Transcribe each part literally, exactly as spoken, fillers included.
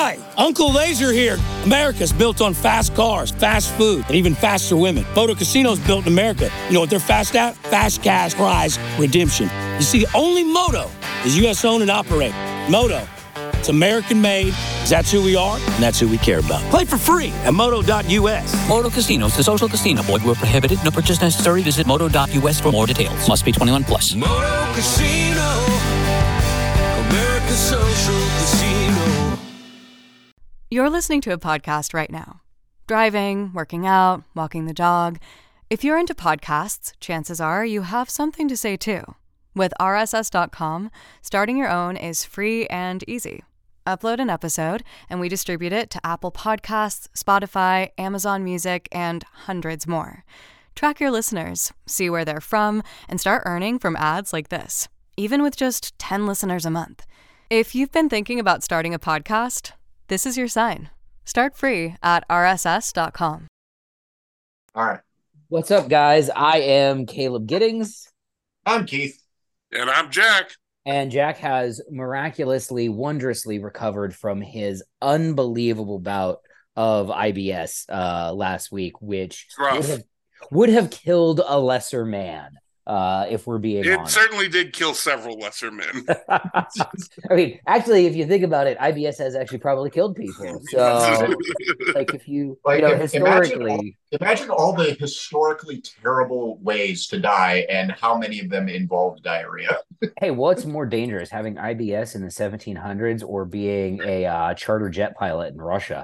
Hi, Uncle Laser here. America's built on fast cars, fast food, and even faster women. Moto Casino's built in America. You know what they're fast at? Fast cash prize redemption. You see, only Moto is U S owned and operated. Moto, it's American made, because that's who we are, and that's who we care about. Play for free at moto dot U S. Moto Casinos, the social casino. Void where prohibited. No purchase necessary. Visit moto dot U S for more details. Must be twenty-one plus. Moto Casino, America's social casino. You're listening to a podcast right now. Driving, working out, walking the dog. If you're into podcasts, chances are you have something to say too. With R S S dot com, starting your own is free and easy. Upload an episode, and we distribute it to Apple Podcasts, Spotify, Amazon Music, and hundreds more. Track your listeners, see where they're from, and start earning from ads like this, even with just ten listeners a month. If you've been thinking about starting a podcast, this is your sign. Start free at R S S dot com. All right. What's up, guys? I am Caleb Giddings. I'm Keith. And I'm Jack. And Jack has miraculously, wondrously recovered from his unbelievable bout of I B S uh, last week, which would have, would have killed a lesser man, uh, if we're being it honest. It certainly did kill several lesser men. I mean, actually, if you think about it, I B S has actually probably killed people. So, like, if you, like, you know, if, historically... Imagine all, imagine all the historically terrible ways to die and how many of them involved diarrhea. Hey, what's more dangerous, having I B S in the seventeen hundreds or being a uh, charter jet pilot in Russia?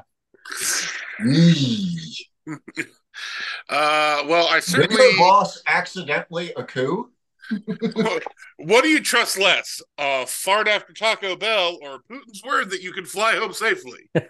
Uh, well, I certainly... Did your boss accidentally a coup? What do you trust less? Uh, fart after Taco Bell or Putin's word that you can fly home safely? It's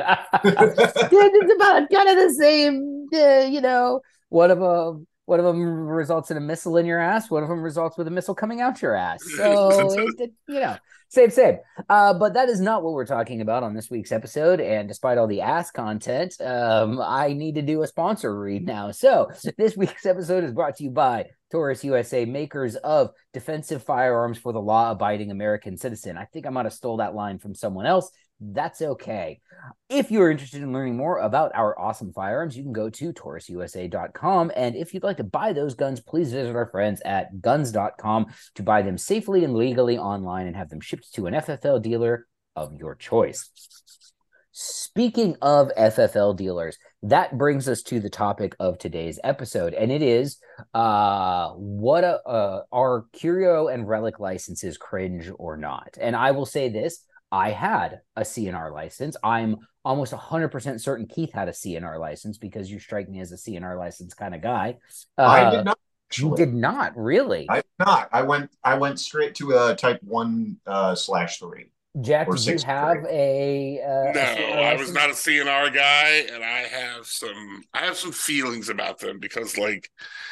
about kind of the same, uh, you know, one of them, one of them results in a missile in your ass. One of them results with a missile coming out your ass. So, it, it, you know, same, same. Uh, but that is not what we're talking about on this week's episode. And despite all the ass content, um, I need to do a sponsor read now. So this week's episode is brought to you by Taurus U S A, makers of defensive firearms for the law-abiding American citizen. I think I might have stole that line from someone else. That's okay. If you're interested in learning more about our awesome firearms, you can go to taurus U S A dot com. And if you'd like to buy those guns, please visit our friends at guns dot com to buy them safely and legally online and have them shipped to an F F L dealer of your choice. Speaking of F F L dealers, that brings us to the topic of today's episode, and it is uh, what a, uh, are curio and relic licenses cringe or not? And I will say this. I had a C N R license. I'm almost one hundred percent certain Keith had a C N R license because you strike me as a C N R license kind of guy. Uh, I did not. You did not, really? I did not. I went I went straight to a type one uh, slash three. Jack, did you have a uh, No, a I was not a C N R guy, and I have some I have some feelings about them because, like,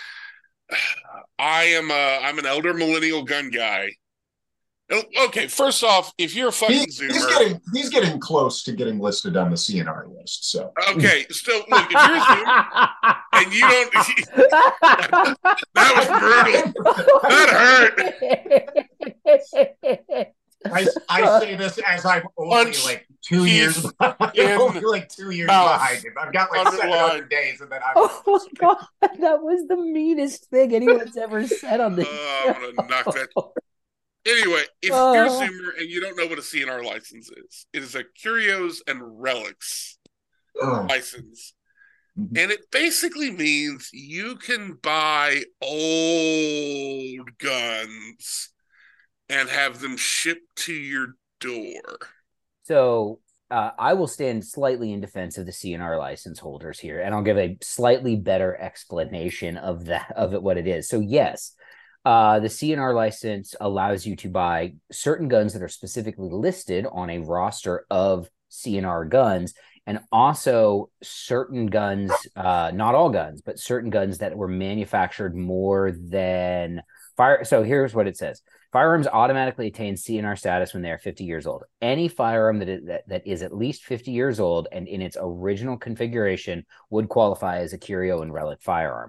I am a I'm an elder millennial gun guy. Okay, first off, if you're a fucking he, zoomer, he's getting he's getting close to getting listed on the C N R list. So okay, so look, if you're a zoomer and you don't, that was brutal. That hurt. I, I say this as I'm only Punch like two years behind. I'm only like two years behind him. I've got like seven hundred days, and then I'm. Oh my god, that was the meanest thing anyone's ever said on this. Uh, I'm gonna knock that. Anyway, if uh, you're a zoomer and you don't know what a C N R license is, it is a curios and relics uh, license. Mm-hmm. And it basically means you can buy old guns and have them shipped to your door. So uh, I will stand slightly in defense of the C N R license holders here, and I'll give a slightly better explanation of that of it, what it is. So yes, uh, the C N R license allows you to buy certain guns that are specifically listed on a roster of C N R guns, and also certain guns, uh, not all guns, but certain guns that were manufactured more than fire. So here's what it says. Firearms automatically attain C N R status when they are fifty years old. Any firearm that is, that, that is at least fifty years old and in its original configuration would qualify as a curio and relic firearm.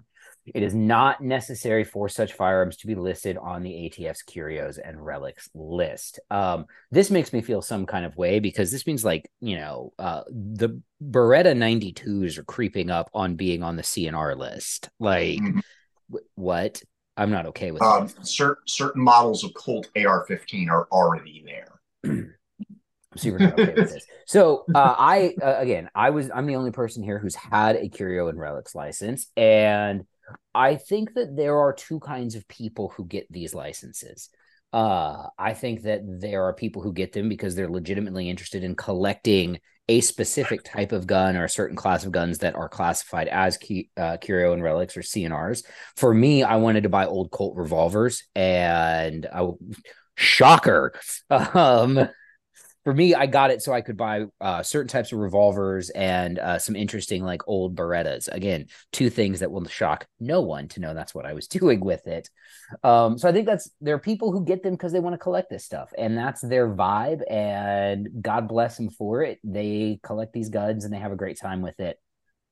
It is not necessary for such firearms to be listed on the A T F's curios and relics list. Um, this makes me feel some kind of way because this means like, you know, uh, the Beretta ninety-twos are creeping up on being on the C N R list. Like, mm-hmm. w- what? I'm not okay with um, that. Certain certain models of Colt A R fifteen are already there. Super not okay with this. So uh, I uh, again, I was I'm the only person here who's had a curio and relics license, and I think that there are two kinds of people who get these licenses. Uh, I think that there are people who get them because they're legitimately interested in collecting a specific type of gun or a certain class of guns that are classified as cu- uh, curio and relics or C N Rs. For me, I wanted to buy old Colt revolvers, and I, shocker. Um, For me, I got it so I could buy uh, certain types of revolvers and uh, some interesting, like, old Berettas. Again, two things that will shock no one to know that's what I was doing with it. Um, so I think that's there are people who get them because they want to collect this stuff, and that's their vibe. And God bless them for it. They collect these guns and they have a great time with it.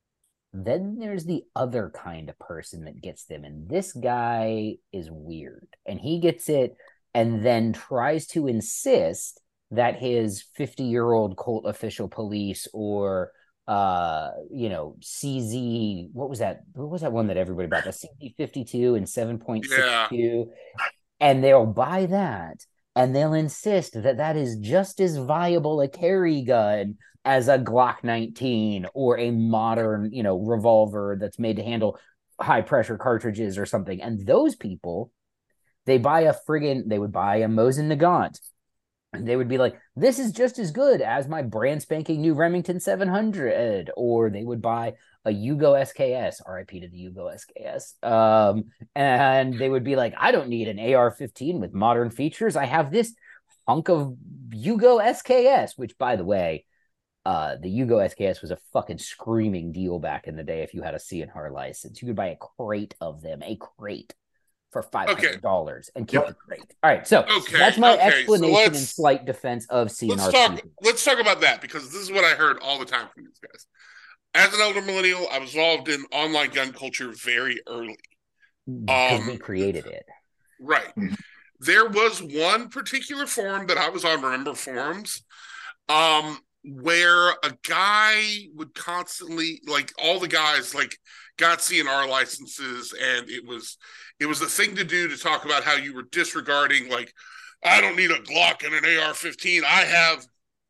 Then there's the other kind of person that gets them, and this guy is weird, and he gets it and then tries to insist that his fifty-year-old Colt Official Police or, uh, you know, C Z, what was that? What was that one that everybody bought? The C Z fifty-two and seven point six two. Yeah. And they'll buy that, and they'll insist that that is just as viable a carry gun as a Glock nineteen or a modern, you know, revolver that's made to handle high-pressure cartridges or something. And those people, they buy a friggin', they would buy a Mosin Nagant. And they would be like, this is just as good as my brand spanking new Remington seven hundred. Or they would buy a Yugo S K S, R I P to the Yugo S K S. Um, and they would be like, I don't need an A R fifteen with modern features. I have this hunk of Yugo S K S, which, by the way, uh, the Yugo S K S was a fucking screaming deal back in the day if you had a C N R license. You could buy a crate of them, a crate. For five hundred dollars okay. and keep yep. it great. All right, so okay, that's my okay. explanation so and slight defense of C N R. Let's talk. Let's talk about that because this is what I heard all the time from these guys. As an elder millennial, I was involved in online gun culture very early. Because um, we created it, right? Mm-hmm. There was one particular forum that I was on. Remember forums, um, where a guy would constantly, like, all the guys, like, got C N R licenses, and it was. It was the thing to do to talk about how you were disregarding, like, I don't need a Glock and an A R fifteen. I have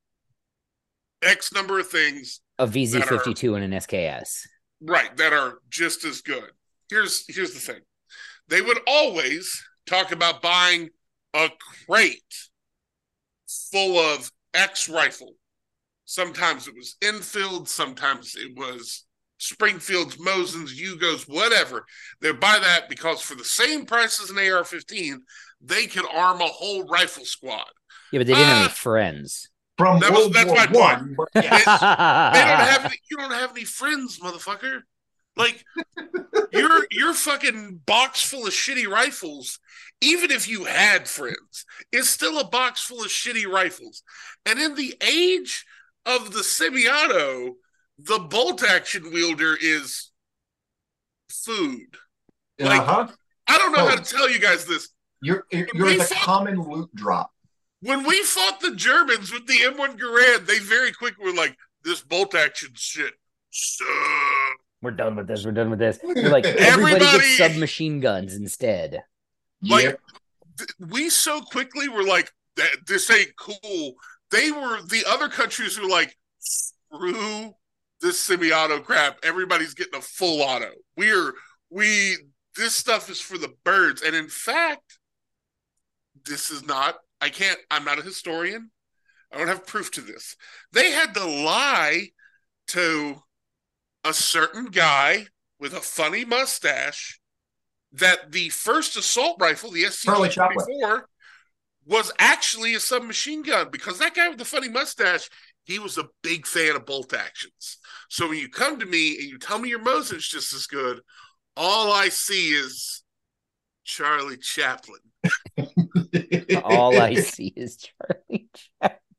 X number of things. A V Z fifty-two and an S K S. Right, that are just as good. Here's here's the thing. They would always talk about buying a crate full of X rifle. Sometimes it was Enfield, sometimes it was Springfields, Mosins, Yugos, whatever. They buy that because for the same price as an A R fifteen, they could arm a whole rifle squad. Yeah, but they didn't uh, have any friends. From that was, that's War my One, point. Yes. They don't have any, you don't have any friends, motherfucker. Like you're you're fucking box full of shitty rifles. Even if you had friends, it's still a box full of shitty rifles. And in the age of the semi-auto, the bolt action wielder is food. Like, uh-huh. I don't know oh, how to tell you guys this. You're you're the fought, common loot drop. When we fought the Germans with the M one Garand, they very quickly were like, "This bolt action shit sucks. We're done with this. We're done with this." You're like, everybody, everybody gets submachine guns instead. Like, yep. th- we so quickly were like, "This ain't cool." They were the other countries were like, "Screw this semi-auto crap. Everybody's getting a full auto. We're we this stuff is for the birds." And in fact, this is not, I can't, I'm not a historian. I don't have proof to this. They had to lie to a certain guy with a funny mustache that the first assault rifle, the S T G twenty-four, was actually a submachine gun, because that guy with the funny mustache, he was a big fan of bolt actions. So when you come to me and you tell me your Mosin's just as good, all I see is Charlie Chaplin. All I see is Charlie Chaplin.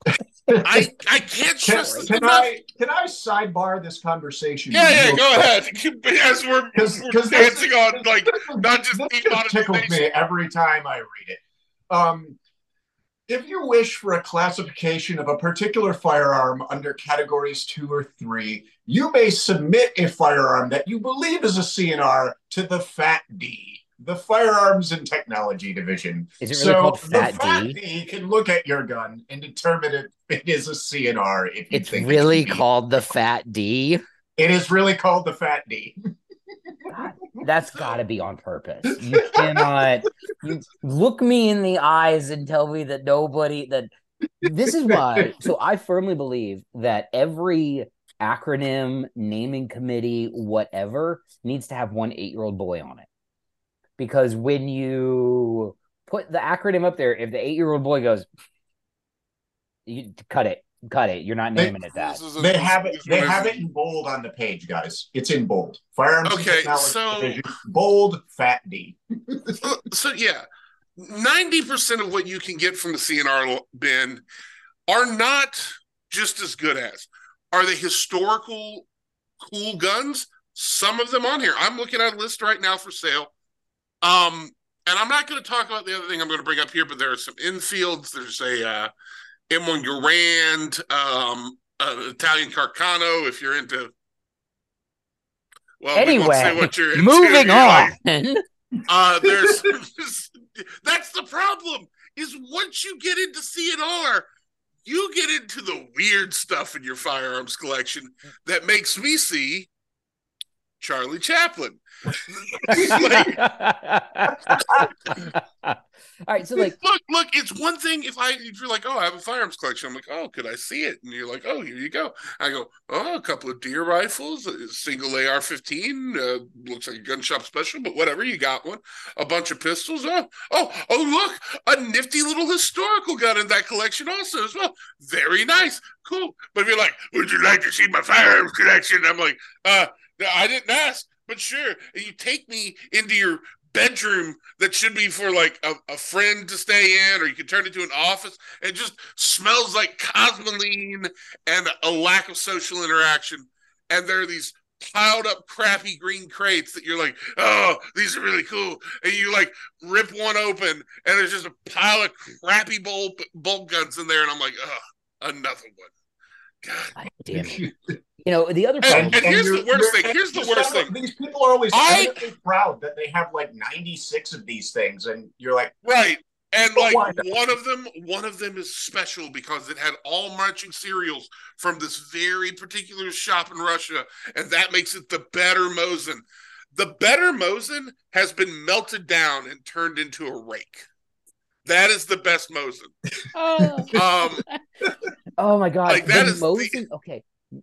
I I can't Can, trust this can enough. I can I sidebar this conversation? Yeah, yeah, real go quick? ahead. As we're, Because we're because dancing on like not just this just tickles me every time I read it. Um, if you wish for a classification of a particular firearm under categories two or three, you may submit a firearm that you believe is a C N R to the F A T D, the Firearms and Technology Division. Is it really so called the F A T D? F A T D can look at your gun and determine if it is a C N R. If you It's think really it should be. called the F A T D. It is really called the F A T D. God, that's got to be on purpose. You cannot you look me in the eyes and tell me that nobody that this is why. So I firmly believe that every acronym, naming committee, whatever, needs to have one eight-year-old boy on it. Because when you put the acronym up there, if the eight-year-old boy goes, you cut it. Cut it. You're not naming it that. They have it. They have it in bold on the page, guys. It's in bold. Firearms and Okay, Technology so- Division, bold, F A T D. So, so yeah, ninety percent of what you can get from the C N R bin are not just as good as. Are they historical cool guns? Some of them on here. I'm looking at a list right now for sale. Um, and I'm not going to talk about the other thing I'm going to bring up here, but there are some Enfields. There's a uh, M one Garand, um, uh, Italian Carcano, if you're into. Well, we won't say Anyway, what you're into. moving You're on. like, uh, there's, that's the problem. Is once you get into C N R, you get into the weird stuff in your firearms collection that makes me see Charlie Chaplin. Like, all right, so like, look, look, it's one thing if I if you're like, oh, I have a firearms collection. I'm like, oh, could I see it? And you're like, oh, here you go. I go, oh, a couple of deer rifles, a single A R fifteen, uh, looks like a gun shop special, but whatever, you got one. A bunch of pistols. Oh, oh, oh, look, a nifty little historical gun in that collection also as well. Very nice, cool. But if you're like, would you like to see my firearms collection? I'm like, uh, I didn't ask, but sure. And you take me into your bedroom that should be for like a, a friend to stay in, or you can turn it into an office. It just smells like cosmoline and a lack of social interaction. And there are these piled up crappy green crates that you're like, oh, these are really cool. And you like rip one open and there's just a pile of crappy bolt, bolt guns in there. And I'm like, oh, another one. God damn it. You know, the other and, problem. and here's the worst thing. Here's the worst thing. These people are always I, proud that they have like ninety-six of these things, and you're like, right. And like why? one of them, one of them is special because it had all marching cereals from this very particular shop in Russia, and that makes it the better Mosin. The better Mosin has been melted down and turned into a rake. That is the best Mosin. Oh, um, oh my god, like that the is Mosin. the... Okay,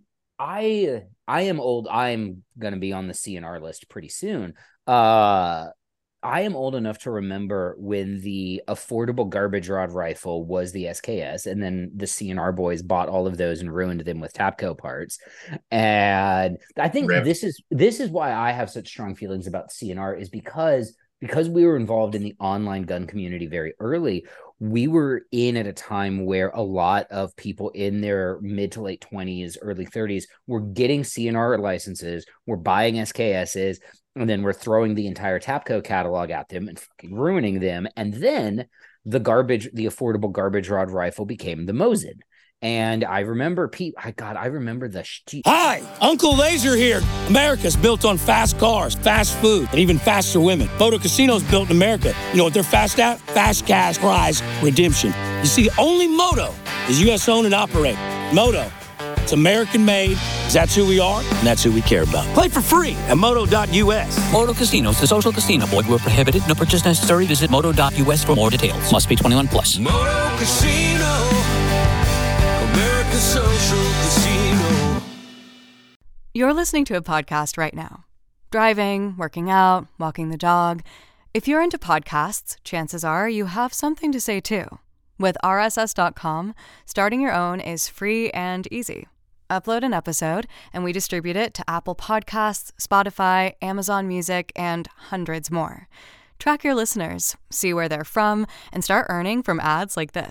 I I am old. I'm gonna be on the C N R list pretty soon. Uh, I am old enough to remember when the affordable garbage rod rifle was the S K S, and then the C N R boys bought all of those and ruined them with Tapco parts. And I think Rip. this is this is why I have such strong feelings about C N R, is because because we were involved in the online gun community very early. We were in at a time where a lot of people in their mid to late twenties, early thirties were getting C N R licenses, were buying S K Ss, and then we're throwing the entire Tapco catalog at them and fucking ruining them. And then the garbage, the affordable garbage rod rifle became the Mosin. And I remember, Pete, I God, I remember the... Sh- Hi, Uncle Laser here. America's built on fast cars, fast food, and even faster women. Moto Casino's built in America. You know what they're fast at? Fast cash, prize, redemption. You see, only Moto is U S owned and operated. Moto, it's American made, 'cause that's who we are, and that's who we care about. Play for free at moto dot U S. Moto Casinos, the social casino. Void where prohibited. No purchase necessary. Visit moto dot U S for more details. Must be twenty-one plus. Moto Casino, America's social casino. You're listening to a podcast right now. Driving, working out, walking the dog. If you're into podcasts, chances are you have something to say too. With R S S dot com, starting your own is free and easy. Upload an episode, and we distribute it to Apple Podcasts, Spotify, Amazon Music, and hundreds more. Track your listeners, see where they're from, and start earning from ads like this.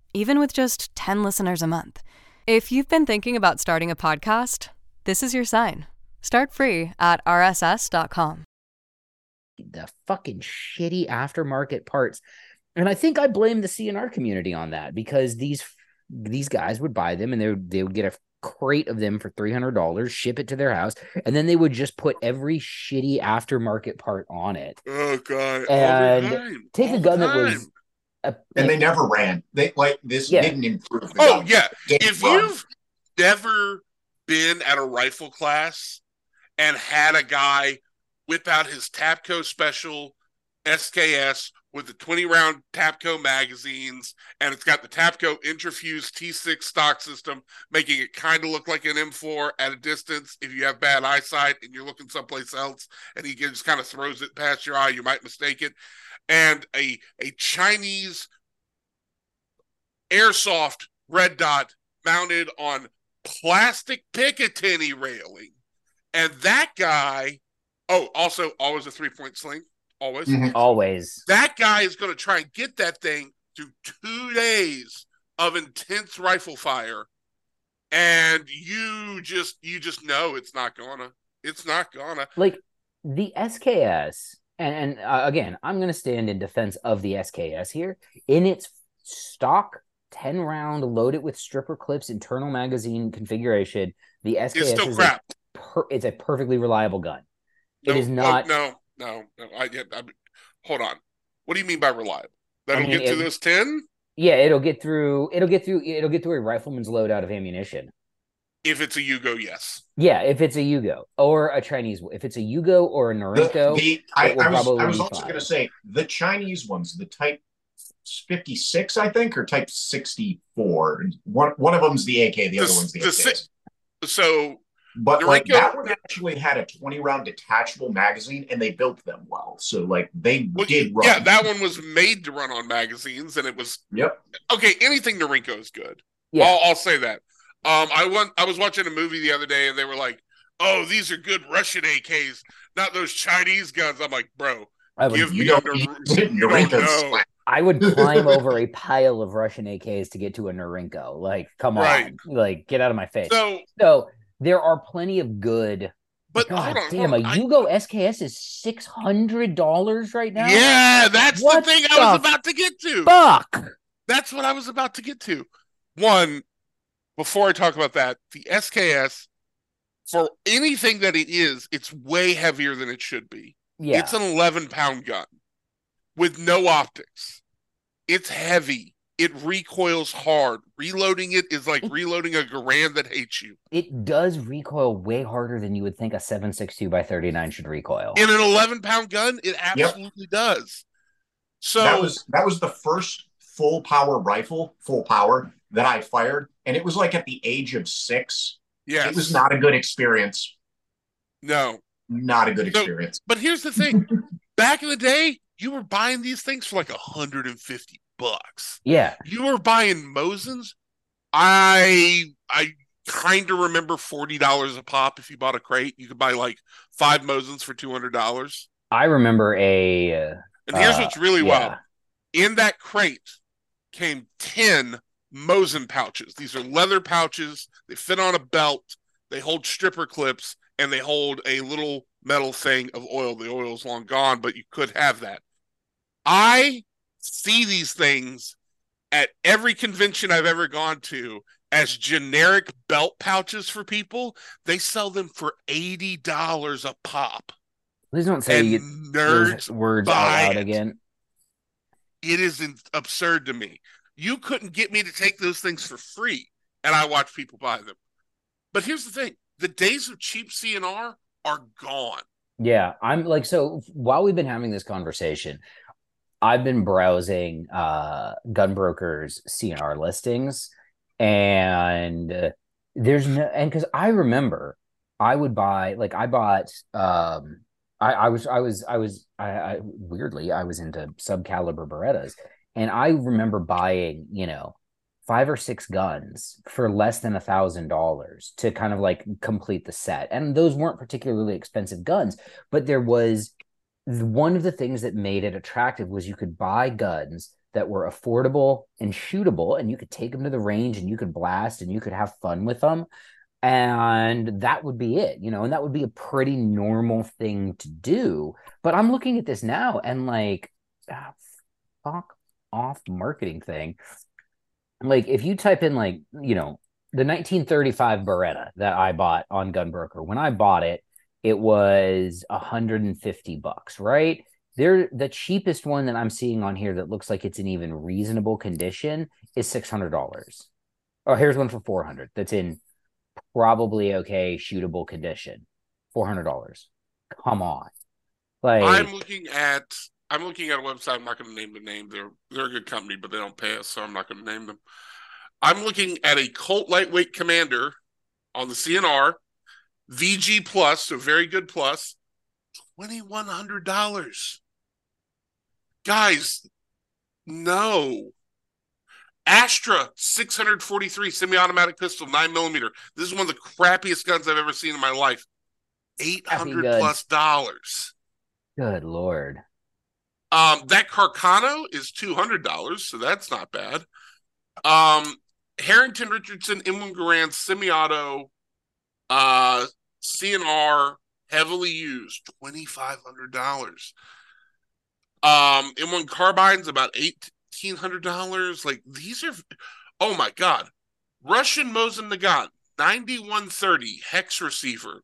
even with just ten listeners a month. If you've been thinking about starting a podcast, this is your sign. Start free at R S S dot com. The fucking shitty aftermarket parts. And I think I blame the C N R community on that, because these these guys would buy them and they would, they would get a crate of them for three hundred dollars, ship it to their house, and then they would just put every shitty aftermarket part on it. Oh, God. And take All a gun that time. was... A, And like, they never ran. They like this Yeah. didn't improve. The Oh, gun. yeah. Didn't If run. you've never been at a rifle class and had a guy whip out his Tapco Special S K S with the twenty round Tapco magazines, and it's got the Tapco Intrafuse T six stock system, making it kind of look like an M four at a distance if you have bad eyesight and you're looking someplace else, and he just kind of throws it past your eye, you might mistake it. And a a Chinese airsoft red dot mounted on plastic Picatinny railing. And that guy, oh, also always a three-point sling, always. Mhm. always. That guy is going to try and get that thing through two days of intense rifle fire, and you just you just know it's not gonna. It's not gonna. Like the S K S, and, and uh, again, I'm going to stand in defense of the S K S here. In its stock ten round, loaded with stripper clips, internal magazine configuration, the S K S It's still is crap. A per, it's a perfectly reliable gun. No, it is not. Oh, no, no, no. I get. I, hold on. What do you mean by reliable? That'll I mean, get to it- those ten Yeah, it'll get through. It'll get through. It'll get through a rifleman's loadout of ammunition. if it's a Yugo. Yes. Yeah, if it's a Yugo or a Chinese, if it's a Yugo or a The, Norinco, the, I, it will I was, probably I was be also fine. going to say the Chinese ones, the Type fifty-six, I think, or Type sixty-four. One one of them's the A K, the, The other s- one's the, the S K S. si- So But the like Norinco- that one actually had a twenty round detachable magazine, and they built them well. So like they well, did run. yeah, that one was made to run on magazines, and it was Yep. okay. Anything Norinco is good. yeah, I'll, I'll say that. Um, I went. I was watching a movie the other day, and they were like, "Oh, these are good Russian A Ks, not those Chinese guns." I'm like, "Bro, I would. give You me don't a need Nor- you don't Norinco's know." slack. I would climb over a pile of Russian A Ks to get to a Norinco. Like, come Right. on, like get out of my face. So, So there are plenty of good. but God hold on, damn, hold a on. I- Yugo S K S is six hundred dollars right now. yeah, that's What the thing I was the about to get to. Fuck. That's what I was about to get to. One, before I talk about that, the S K S, for anything that it is, it's way heavier than it should be. Yeah, It's an eleven pound gun with no optics. It's heavy. It recoils hard. Reloading it is like reloading a Garand that hates you. it does recoil way harder than you would think a seven six two by thirty-nine should recoil. In an eleven pound gun, it absolutely does. So that was that was the first full power rifle, full power that I fired, and it was like at the age of six. yes, It was not a good experience. no. Not a good So- experience. But here's the thing: back in the day, you were buying these things for like a hundred and fifty bucks. Yeah, You were buying Mosins. I I kind of remember forty dollars a pop if you bought a crate. You could buy like five Mosins for two hundred dollars. I remember a. Uh, And here's uh, what's really yeah. wild: in that crate came ten Mosin pouches. These are leather pouches. They fit on a belt. They hold stripper clips, and they hold a little metal thing of oil. The oil's long gone, but you could have that. I see these things at every convention I've ever gone to as generic belt pouches for people. They sell them for eighty dollars a pop. Please don't say And you, nerds those words buy out loud it. again. It is in- absurd to me. You couldn't get me to take those things for free, and I watch people buy them. But here's the thing: the days of cheap C N R are gone. Yeah, I'm like, so while we've been having this conversation, I've been browsing uh Gunbroker's C N R listings, and uh, there's no, and because I remember I would buy, like I bought um I, I was I was I was I, I weirdly I was into subcaliber Berettas, and I remember buying, you know, five or six guns for less than a thousand dollars to kind of like complete the set. And those weren't particularly expensive guns, but there was one of the things that made it attractive was you could buy guns that were affordable and shootable, and you could take them to the range and you could blast and you could have fun with them. And that would be it, you know, and that would be a pretty normal thing to do. But I'm looking at this now and like, ah, fuck off marketing thing. Like if you type in like, you know, the nineteen thirty-five Beretta that I bought on Gunbroker, when I bought it, it was one hundred fifty bucks, right? They're the cheapest one that I'm seeing on here that looks like it's in even reasonable condition is six hundred dollars. Oh, here's one for four hundred that's in probably okay, shootable condition. four hundred dollars. Come on. Like I'm looking at I'm looking at a website. I'm not going to name the name. They're they're a good company, but they don't pay us, so I'm not going to name them. I'm looking at a Colt Lightweight Commander on the C N R, V G Plus, so very good plus, twenty-one hundred dollars. Guys, no. Astra six forty-three semi-automatic pistol, nine millimeter. This is one of the crappiest guns I've ever seen in my life. eight hundred plus dollars. Good Lord. Um, that Carcano is two hundred dollars, so that's not bad. Um, Harrington Richardson M one Garand semi-auto uh, C N R heavily used, twenty-five hundred dollars. Um, M one Carbine's about eighteen hundred dollars. Like, these are, oh my God. Russian Mosin Nagant, ninety-one thirty hex receiver.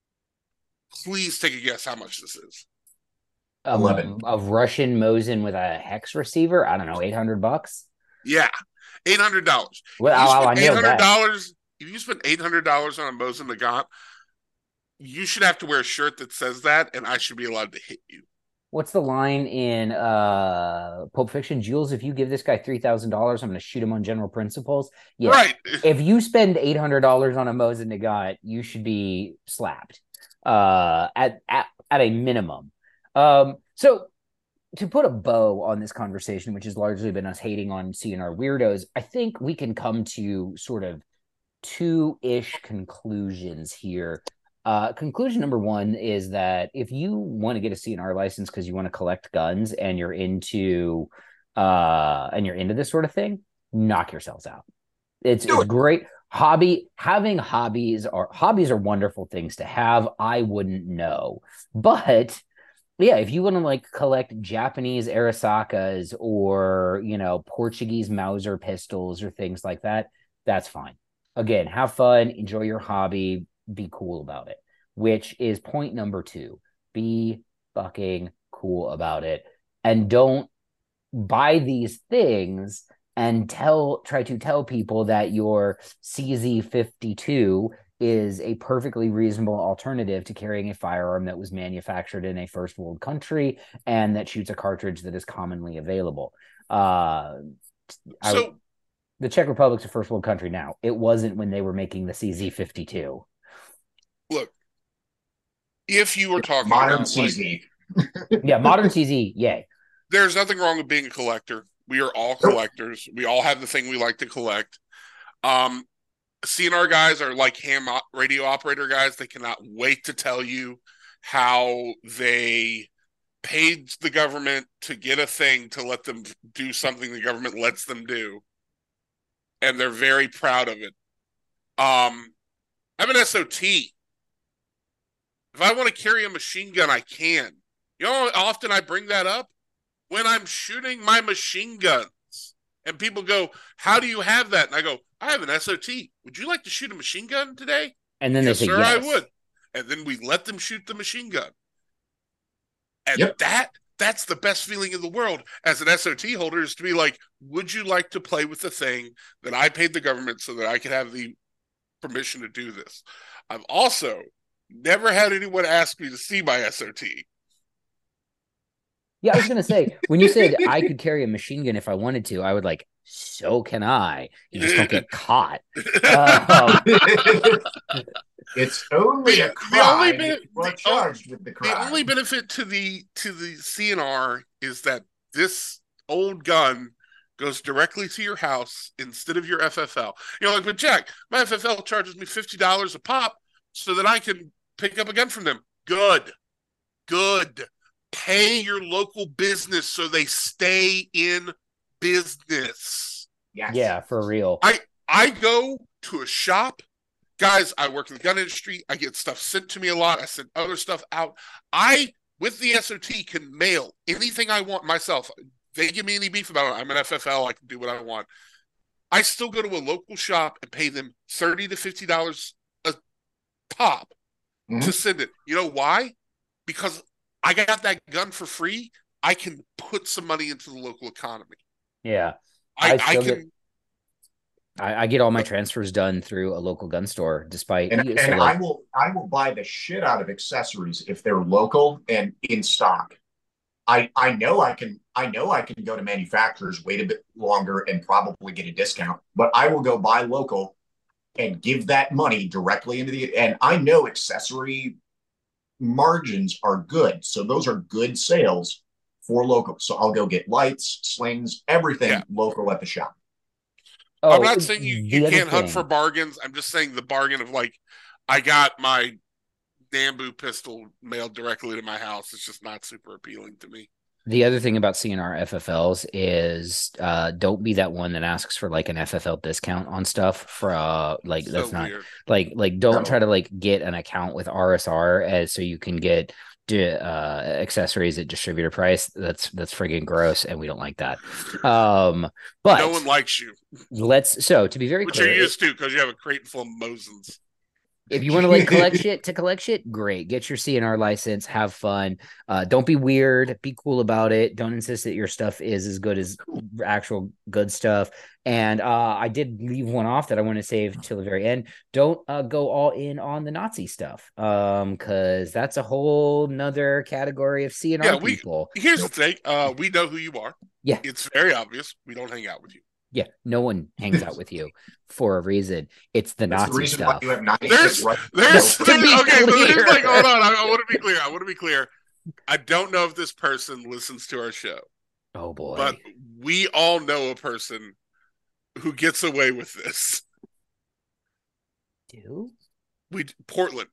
Please take a guess how much this is. Um, of, of Russian Mosin with a hex receiver? I don't know, eight hundred bucks? Yeah, eight hundred dollars. Well, I, I eight hundred dollars. If you spend eight hundred dollars on a Mosin Nagant, you should have to wear a shirt that says that, and I should be allowed to hit you. What's the line in uh, Pulp Fiction? Jules, if you give this guy three thousand dollars, I'm going to shoot him on general principles. Yeah. Right. If you spend eight hundred dollars on a Mosin Nagant, you should be slapped uh, at, at, at a minimum. Um, so to put a bow on this conversation, which has largely been us hating on C N R weirdos, I think we can come to sort of two-ish conclusions here. Uh, conclusion number one is that if you want to get a C N R license because you want to collect guns and you're into uh, and you're into this sort of thing, knock yourselves out. It's, it's great. Hobby having hobbies are hobbies are wonderful things to have. I wouldn't know, but yeah, if you want to like collect Japanese Arisakas or, you know, Portuguese Mauser pistols or things like that, that's fine. Again, have fun, enjoy your hobby, be cool about it, which is point number two. Be fucking cool about it. And don't buy these things and tell try to tell people that your C Z fifty-two is a perfectly reasonable alternative to carrying a firearm that was manufactured in a first world country and that shoots a cartridge that is commonly available. Uh, so I, the Czech Republic's a first world country now. It wasn't when they were making the C Z fifty-two. Look, if you were talking modern about C Z, like, yeah, modern C Z, yay. There's nothing wrong with being a collector. We are all collectors. We all have the thing we like to collect. Um, C N R guys are like ham radio operator guys. They cannot wait to tell you how they paid the government to get a thing to let them do something the government lets them do. And they're very proud of it. Um, I'm an S O T. If I want to carry a machine gun, I can. You know how often I bring that up? When I'm shooting my machine guns. And people go, how do you have that? And I go, I have an S O T. Would you like to shoot a machine gun today? And then yes, they say, sir, yes. I would. And then we let them shoot the machine gun. And yep. that, that's the best feeling in the world as an S O T holder is to be like, would you like to play with the thing that I paid the government so that I could have the permission to do this? I've also never had anyone ask me to see my S O T. Yeah, I was going to say, when you said I could carry a machine gun if I wanted to, I would like, so can I. You just don't get caught. Um, it's only the, a crime. The only, be- the, charged with the, crime. the only benefit to the to the C N R is that this old gun goes directly to your house instead of your F F L. You know, like, but Jack, my F F L charges me fifty dollars a pop so that I can pick up a gun from them. Good. Good. Pay your local business so they stay in business. Yes. Yeah, for real. I I go to a shop. Guys, I work in the gun industry. I get stuff sent to me a lot. I send other stuff out. I, with the S O T, can mail anything I want myself. They give me any beef about it. I'm an F F L. I can do what I want. I still go to a local shop and pay them thirty to fifty dollars a pop mm-hmm. to send it. You know why? Because I got that gun for free. I can put some money into the local economy. Yeah. I, I, I can... Get, I, I get all my transfers done through a local gun store, despite... And, so and like, I will I will buy the shit out of accessories if they're local and in stock. I, I know I can I know I can go to manufacturers, wait a bit longer, and probably get a discount. But I will go buy local and give that money directly into the... And I know accessory margins are good. So those are good sales for local. So I'll go get lights, slings, everything yeah. local at the shop. Oh, I'm not saying you, you can't hunt for bargains. I'm just saying the bargain of like, I got my Nambu pistol mailed directly to my house. It's just not super appealing to me. The other thing about C N R F F Ls is uh, don't be that one that asks for like an F F L discount on stuff for uh, like so that's not weird. like like don't no. try to like get an account with R S R as so you can get uh, accessories at distributor price. That's that's friggin' gross, and we don't like that. Um, but no one likes you. Let's so to be very which clear, you're used to because you have a crate full of Mosins. If you want to like collect shit to collect shit, great. Get your C N R license, have fun. Uh, don't be weird. Be cool about it. Don't insist that your stuff is as good as actual good stuff. And uh, I did leave one off that I want to save till the very end. Don't uh, go all in on the Nazi stuff, um, because that's a whole nother category of C N R yeah, we, people. Here's the thing: uh, we know who you are. Yeah, it's very obvious. We don't hang out with you. Yeah, no one hangs out with you for a reason. It's the That's Nazi the reason stuff. Why you have Nazi there's, right? there's, no, there's okay, but clear. there's like, hold on. I, I want to be clear. I want to be clear. I don't know if this person listens to our show. Oh boy! But we all know a person who gets away with this. Do we? Portland.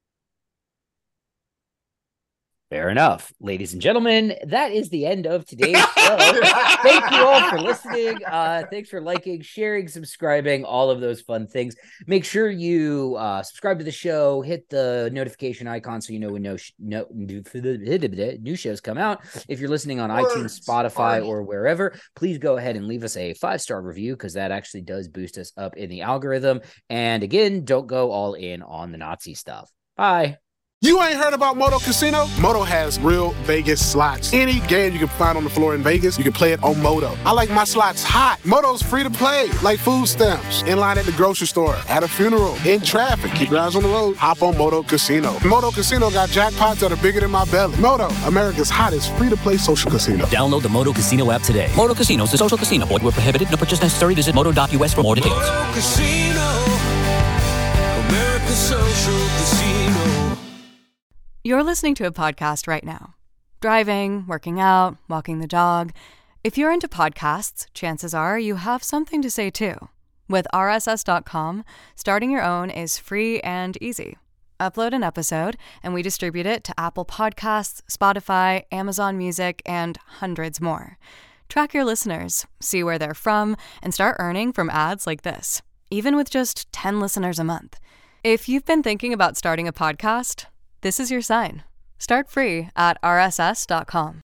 Fair enough. Ladies and gentlemen, that is the end of today's show. Thank you all for listening. Uh, thanks for liking, sharing, subscribing, all of those fun things. Make sure you uh, subscribe to the show, hit the notification icon so you know when no, sh- no new shows come out. If you're listening on Words. iTunes, Spotify, Words. or wherever, please go ahead and leave us a five-star review because that actually does boost us up in the algorithm. And again, don't go all in on the Nazi stuff. Bye. You ain't heard about Moto Casino? Moto has real Vegas slots. Any game you can find on the floor in Vegas, you can play it on Moto. I like my slots hot. Moto's free to play, like food stamps. In line at the grocery store, at a funeral, in traffic. Keep your eyes on the road. Hop on Moto Casino. Moto Casino got jackpots that are bigger than my belly. Moto, America's hottest free-to-play social casino. Download the Moto Casino app today. Moto Casino is a social casino. Void where prohibited. No purchase necessary. Visit moto dot U S for more details. Moto Casino, America's social casino. You're listening to a podcast right now. Driving, working out, walking the dog. If you're into podcasts, chances are you have something to say too. With R S S dot com, starting your own is free and easy. Upload an episode, and we distribute it to Apple Podcasts, Spotify, Amazon Music, and hundreds more. Track your listeners, see where they're from, and start earning from ads like this, even with just ten listeners a month. If you've been thinking about starting a podcast, this is your sign. Start free at R S S dot com.